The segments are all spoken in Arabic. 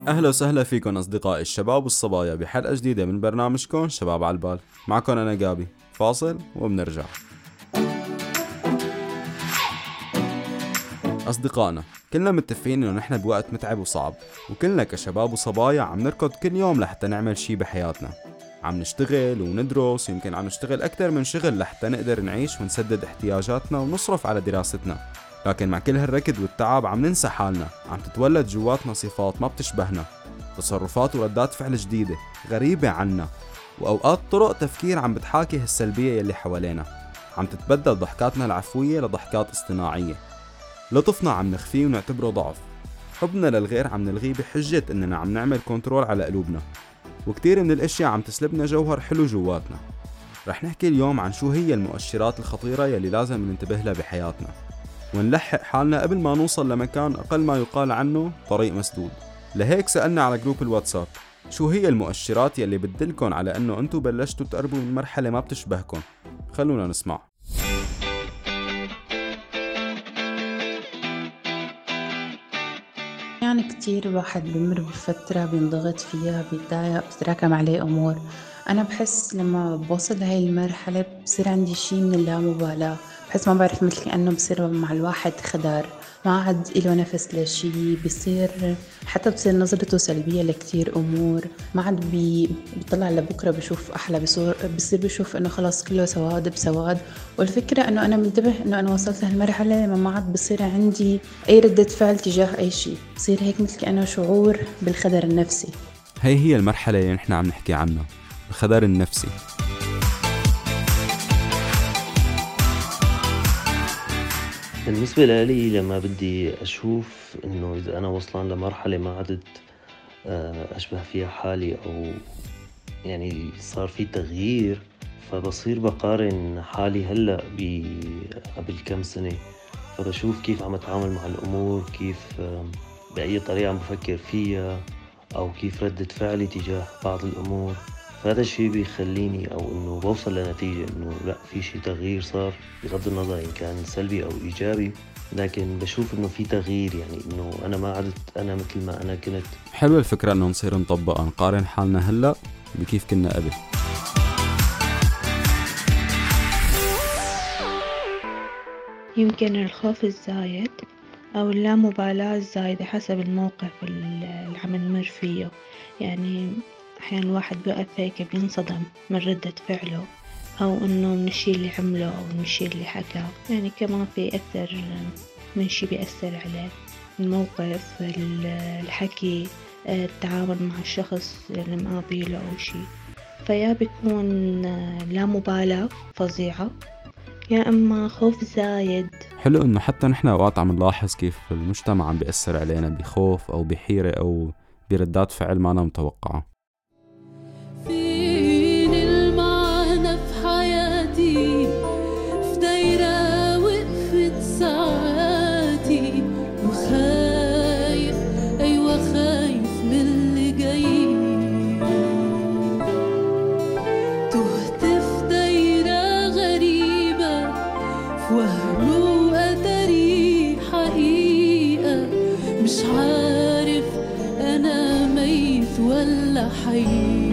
أهلا وسهلا فيكم أصدقائي الشباب والصبايا بحلقة جديدة من برنامجكم شباب على البال. معكم أنا جابي، فاصل وبنرجع. أصدقائنا، كلنا متفقين إنه نحن بوقت متعب وصعب، وكلنا كشباب وصبايا عم نركض كل يوم لحتى نعمل شي بحياتنا. عم نشتغل وندرس، ويمكن عم نشتغل أكتر من شغل لحتى نقدر نعيش ونسدد احتياجاتنا ونصرف على دراستنا. لكن مع كل هالركض والتعب عم ننسى حالنا، عم تتولد جواتنا صفات ما بتشبهنا، تصرفات وردات فعل جديدة غريبة عنا، وأوقات طرق تفكير عم بتحاكي هالسلبية يلي حوالينا. عم تتبدل ضحكاتنا العفوية لضحكات اصطناعية، لطفنا عم نخفيه ونعتبره ضعف، حبنا للغير عم نلغيه بحجة اننا عم نعمل كنترول على قلوبنا، وكتير من الاشياء عم تسلبنا جوهر حلو جواتنا. رح نحكي اليوم عن شو هي المؤشرات الخطيرة يلي لازم ننتبه لها بحياتنا، ونلحق حالنا قبل ما نوصل لمكان أقل ما يقال عنه طريق مسدود. لهيك سألنا على جروب الواتساب شو هي المؤشرات يلي بتدلكن على انه انتو بلشتوا تقربوا من مرحلة ما بتشبهكن. خلونا نسمع. يعني كتير الواحد بمر بفترة بينضغط فيها بيتضايق بتراكم عليه أمور. أنا بحس لما بوصل لهاي المرحلة بصير عندي شي من اللامبالاة، بحس ما بعرف مثل كأنه بصير مع الواحد خدار، ما عاد إله نفس لشي، حتى بصير نظرته سلبية لكتير أمور، ما عاد بيطلع لبكرة بشوف أحلى بصير بشوف إنه خلاص كله سواد بسواد. والفكرة إنه أنا منتبه إنه أنا وصلت لهالمرحلة لما ما عاد بصير عندي أي ردة فعل تجاه أي شيء، بصير هيك مثل كأنه شعور بالخدر النفسي. هي المرحلة اللي نحن عم نحكي عنها، الخدر النفسي. بالنسبة لي لما بدي أشوف إنه إذا أنا وصلان لمرحلة ما عدت أشبه فيها حالي، أو يعني صار في تغيير، فبصير بقارن حالي هلأ قبل كم سنة، فبشوف كيف عم أتعامل مع الأمور، كيف بأي طريقة عم بفكر فيها، أو كيف ردة فعلي تجاه بعض الأمور. فهذا الشي بيخليني، أو إنه بوصل لنتيجة إنه لا، في شي تغيير صار، بغض النظر إن كان سلبي أو إيجابي، لكن بشوف إنه في تغيير، يعني إنه أنا ما عدت أنا مثل ما أنا كنت. حلوة الفكرة انه نصير نطبقها، نقارن حالنا هلأ بكيف كنا قبل. يمكن الخوف الزايد أو اللامبالاة الزايدة حسب الموقف اللي عم نمر فيه. يعني أحيانا الواحد بيقف هيك بينصدم من ردة فعله، أو إنه من الشي اللي عمله أو من الشي اللي حكاه. يعني كمان في أكثر من شي بيأثر عليه، الموقف، الحكي، التعامل مع الشخص اللي مقابله أو شي. فيا بيكون لا مبالاة فظيعة، يا إما خوف زايد. حلو انه حتى نحن اوقات عم نلاحظ كيف المجتمع عم بيأثر علينا بخوف او بحيرة او بردات فعل ما أنا متوقعة. فين المعنى في حياتي؟ في دايرة وقفت ساعاتي، وخايف، أيوة خايف من اللي جاي. تهت في دايرة غريبة، في وهم وأتاري حقيقة، مش عارف أنا ميت ولا حي.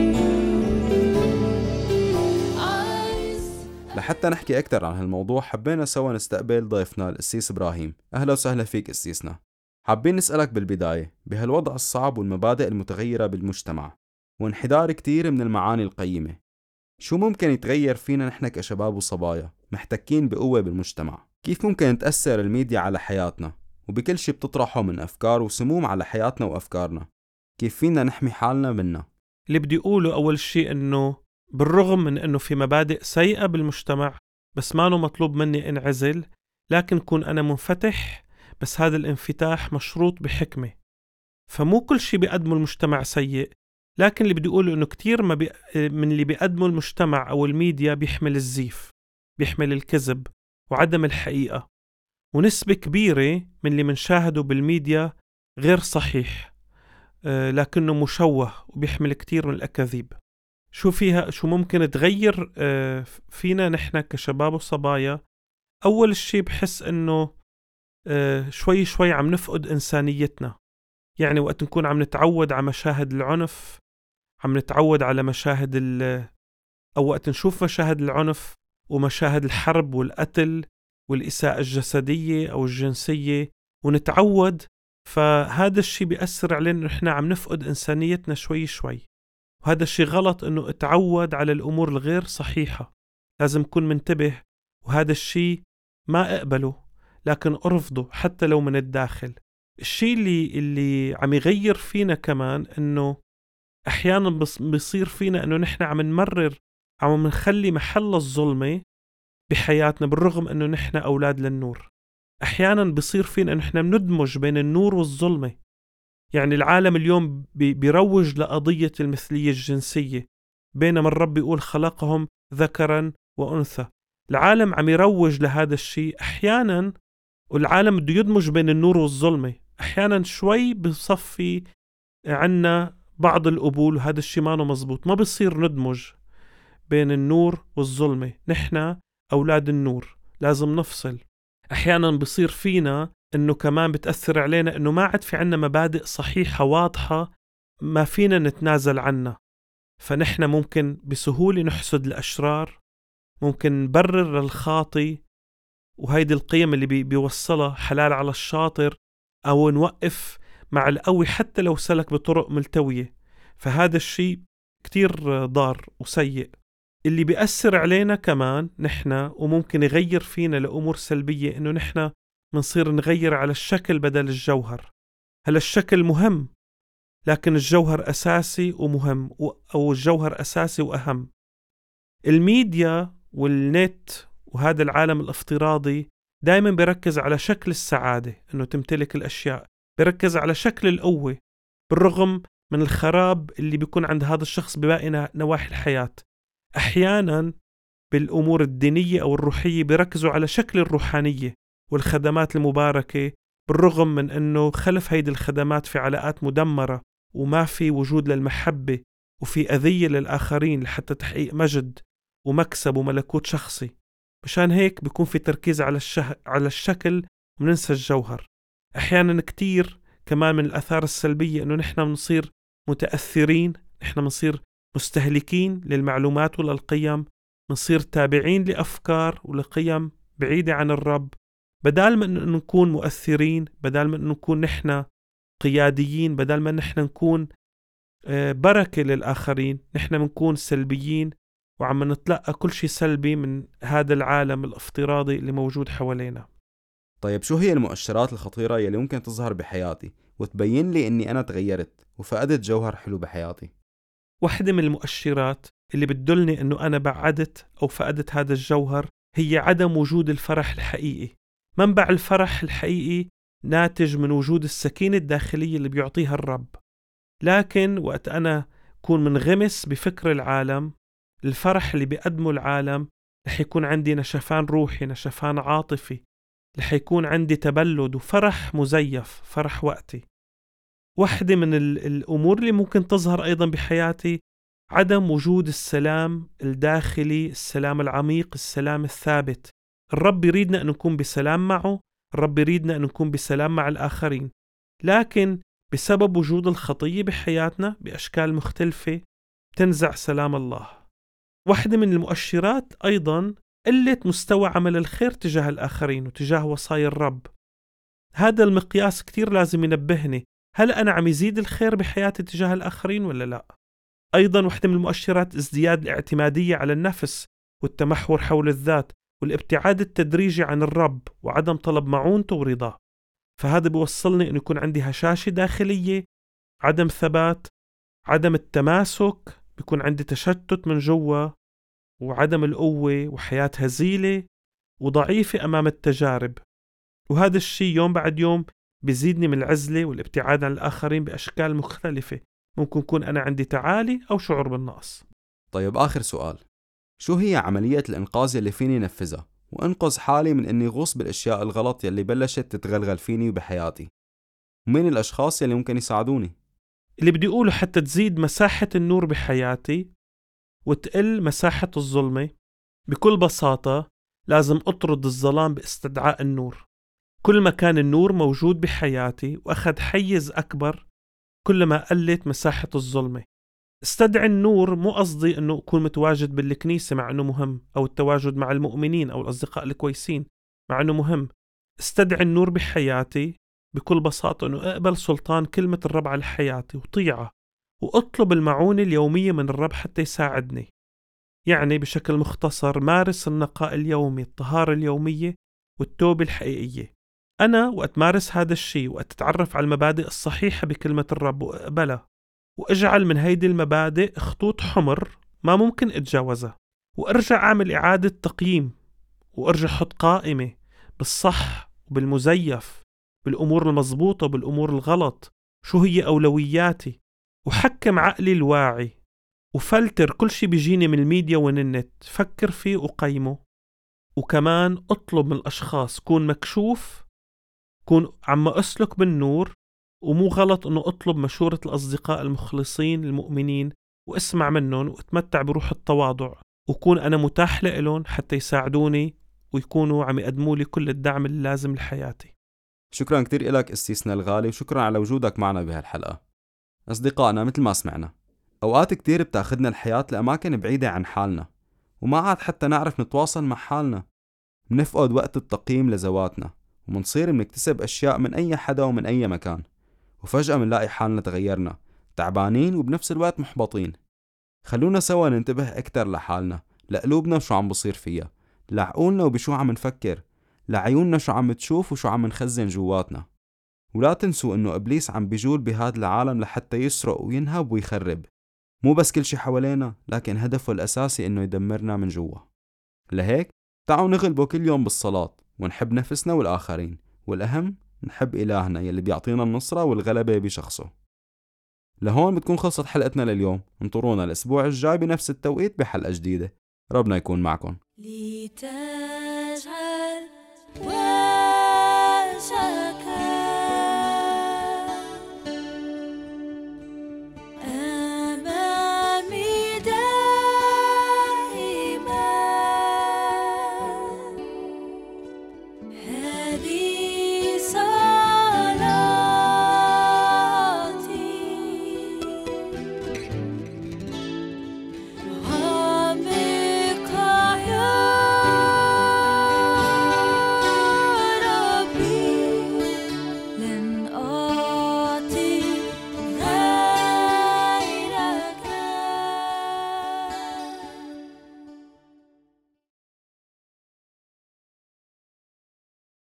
لحتى نحكي أكتر عن هالموضوع حبينا سوا نستقبل ضيفنا القسيس إبراهيم. أهلا وسهلا فيك قسيسنا. حابين نسألك بالبداية، بهالوضع الصعب والمبادئ المتغيرة بالمجتمع وانحدار كتير من المعاني القيمة، شو ممكن يتغير فينا نحن كشباب وصبايا محتكين بقوة بالمجتمع؟ كيف ممكن تأثر الميديا على حياتنا وبكل شي بتطرحه من أفكار وسموم على حياتنا وأفكارنا؟ كيف فينا نحمي حالنا منها؟ اللي بدي أقوله أول شيء إنه بالرغم من إنه في مبادئ سيئة بالمجتمع، بس ما مطلوب مني انعزل، لكن كون أنا منفتح، بس هذا الانفتاح مشروط بحكمة. فمو كل شيء بيقدمه المجتمع سيء، لكن اللي بدي أقوله إنه كتير من اللي بيقدمه المجتمع أو الميديا بيحمل الزيف، بيحمل الكذب وعدم الحقيقة، ونسبة كبيرة من اللي منشاهده بالميديا غير صحيح، لكنه مشوه وبيحمل كتير من الأكاذيب. شو ممكن تغير فينا نحن كشباب وصبايا؟ أول شيء بحس إنه شوي شوي عم نفقد إنسانيتنا، يعني وقت نكون عم نتعود على مشاهد العنف، عم نتعود على مشاهد أو وقت نشوف مشاهد العنف ومشاهد الحرب والقتل والإساءة الجسدية أو الجنسية ونتعود، فهذا الشيء بيأثر علينا إنه إحنا عم نفقد إنسانيتنا شوي شوي. وهذا الشيء غلط، إنه اتعود على الأمور الغير صحيحة. لازم نكون منتبه، وهذا الشيء ما أقبله لكن أرفضه حتى لو من الداخل. الشيء اللي عم يغير فينا كمان إنه أحيانا بيصير فينا إنه نحن عم نمرر، عم نخلي محل الظلمة بحياتنا بالرغم إنه نحن أولاد للنور. أحيانا بيصير فينا إنه نحن بندمج بين النور والظلمة. يعني العالم اليوم بيروج لقضية المثلية الجنسية، بينما الرب يقول خلقهم ذكرا وأنثى. العالم عم يروج لهذا الشيء أحيانا، والعالم بده يدمج بين النور والظلمة. أحيانا شوي بصفي عنا بعض القبول، وهذا الشيء ما مزبوط. ما بيصير ندمج بين النور والظلمة، نحن أولاد النور، لازم نفصل. أحيانا بيصير فينا إنه كمان بتأثر علينا إنه ما عاد في عنا مبادئ صحيحة واضحة ما فينا نتنازل عنها، فنحن ممكن بسهولة نحسد الأشرار، ممكن نبرر للخاطي، وهيدي القيم اللي بيوصلها حلال على الشاطر، أو نوقف مع القوي حتى لو سلك بطرق ملتوية. فهذا الشيء كتير ضار وسيء اللي بيأثر علينا كمان نحن، وممكن يغير فينا لأمور سلبية. إنه نحن منصير نغير على الشكل بدل الجوهر. هلا الشكل مهم، لكن الجوهر أساسي ومهم، أو الجوهر أساسي وأهم. الميديا والنت وهذا العالم الافتراضي دايما بيركز على شكل السعادة، إنه تمتلك الأشياء، بيركز على شكل القوة بالرغم من الخراب اللي بيكون عند هذا الشخص بباقي نواحي الحياة. أحيانا بالأمور الدينية أو الروحية بيركزوا على شكل الروحانية والخدمات المباركة، بالرغم من أنه خلف هيدي الخدمات في علاقات مدمرة، وما في وجود للمحبة، وفي أذية للآخرين لحتى تحقيق مجد ومكسب وملكوت شخصي. مشان هيك بيكون في تركيز على الشكل وننسى الجوهر. أحيانا كتير كمان من الآثار السلبية أنه نحن بنصير متأثرين، نحن بنصير مستهلكين للمعلومات وللقيم، بنصير تابعين لأفكار ولقيم بعيدة عن الرب، بدال ما أنه نكون مؤثرين، بدال ما أنه نكون نحن قياديين، بدال ما نحن نكون بركة للآخرين، نحن بنكون سلبيين وعم نتلقى كل شيء سلبي من هذا العالم الافتراضي اللي موجود حوالينا. طيب شو هي المؤشرات الخطيرة يلي ممكن تظهر بحياتي وتبين لي إني أنا تغيرت وفقدت جوهر حلو بحياتي؟ واحدة من المؤشرات اللي بتدلني أنه أنا بعدت أو فقدت هذا الجوهر هي عدم وجود الفرح الحقيقي. منبع الفرح الحقيقي ناتج من وجود السكينة الداخلية اللي بيعطيها الرب. لكن وقت أنا كون منغمس بفكر العالم، الفرح اللي بيقدمه العالم، رح يكون عندي نشفان روحي، نشفان عاطفي، رح يكون عندي تبلد وفرح مزيف، فرح وقتي. واحدة من الأمور اللي ممكن تظهر أيضا بحياتي عدم وجود السلام الداخلي، السلام العميق، السلام الثابت. الرب يريدنا أن نكون بسلام معه، الرب يريدنا أن نكون بسلام مع الآخرين، لكن بسبب وجود الخطية بحياتنا بأشكال مختلفة تنزع سلام الله. واحدة من المؤشرات أيضا قلة مستوى عمل الخير تجاه الآخرين وتجاه وصايا الرب. هذا المقياس كتير لازم ينبهني، هل أنا عم يزيد الخير بحياتي تجاه الآخرين ولا لا؟ أيضا واحدة من المؤشرات ازدياد الاعتمادية على النفس والتمحور حول الذات والابتعاد التدريجي عن الرب وعدم طلب معونته ورضاه. فهذا بيوصلني أن يكون عندي هشاشة داخلية، عدم ثبات، عدم التماسك، بيكون عندي تشتت من جوا، وعدم القوة، وحياة هزيلة وضعيفة أمام التجارب. وهذا الشيء يوم بعد يوم بيزيدني من العزلة والابتعاد عن الآخرين بأشكال مختلفة. ممكن يكون أنا عندي تعالي أو شعور بالنقص. طيب آخر سؤال، شو هي عملية الإنقاذ يلي فيني نفذها وأنقذ حالي من أني غوص بالأشياء الغلط يلي بلشت تتغلغل فيني وبحياتي؟ ومين الأشخاص يلي ممكن يساعدوني؟ اللي بدي أقوله حتى تزيد مساحة النور بحياتي وتقل مساحة الظلمة، بكل بساطة لازم أطرد الظلام باستدعاء النور. كل ما كان النور موجود بحياتي وأخذ حيز أكبر، كل ما قلت مساحة الظلمة. استدعي النور مو قصدي أنه أكون متواجد بالكنيسة مع أنه مهم، أو التواجد مع المؤمنين أو الأصدقاء الكويسين مع أنه مهم. استدعي النور بحياتي بكل بساطة أنه أقبل سلطان كلمة الرب على حياتي وطيعة، وأطلب المعونة اليومية من الرب حتى يساعدني. يعني بشكل مختصر مارس النقاء اليومي، الطهارة اليومية والتوبة الحقيقية. أنا وقت مارس هذا الشيء، وقت أتعرف على المبادئ الصحيحة بكلمة الرب وأقبلها، وأجعل من هيدي المبادئ خطوط حمر ما ممكن أتجاوزها، وأرجع أعمل إعادة تقييم، وأرجع أحط قائمة بالصح وبالمزيف، بالأمور المضبوطة وبالأمور الغلط، شو هي أولوياتي، وحكم عقلي الواعي، وفلتر كل شي بيجيني من الميديا ومن النت، فكر فيه وقيمه. وكمان أطلب من الأشخاص كون مكشوف، كون عم أسلك بالنور، ومو غلط أنه أطلب مشورة الأصدقاء المخلصين المؤمنين واسمع منهم واتمتع بروح التواضع، وكون أنا متاح لهم حتى يساعدوني ويكونوا عم يقدموا لي كل الدعم اللازم لحياتي. شكرا كتير إلك استيسنا الغالي، وشكرا على وجودك معنا بهالحلقة. أصدقائنا، مثل ما سمعنا، أوقات كتير بتاخدنا الحياة لأماكن بعيدة عن حالنا، وما عاد حتى نعرف نتواصل مع حالنا. منفقد وقت التقييم لذواتنا، ومنصير منكتسب أشياء من أي حدا ومن أي مكان، وفجأة منلاقي حالنا تغيرنا، تعبانين وبنفس الوقت محبطين. خلونا سوا ننتبه أكتر لحالنا، لقلوبنا وشو عم بصير فيها، لعقولنا وبشو عم نفكر، لعيوننا شو عم تشوف وشو عم نخزن جواتنا. ولا تنسوا إنه إبليس عم بيجول بهذا العالم لحتى يسرق وينهب ويخرب، مو بس كل شي حوالينا، لكن هدفه الأساسي إنه يدمرنا من جوا. لهيك تعالوا نغلبه كل يوم بالصلاة، ونحب نفسنا والآخرين، والأهم نحب إلهنا يلي بيعطينا النصرة والغلبة بشخصه. لهون بتكون خلصت حلقتنا لليوم. انطرونا الأسبوع الجاي بنفس التوقيت بحلقة جديدة. ربنا يكون معكم. لتجعل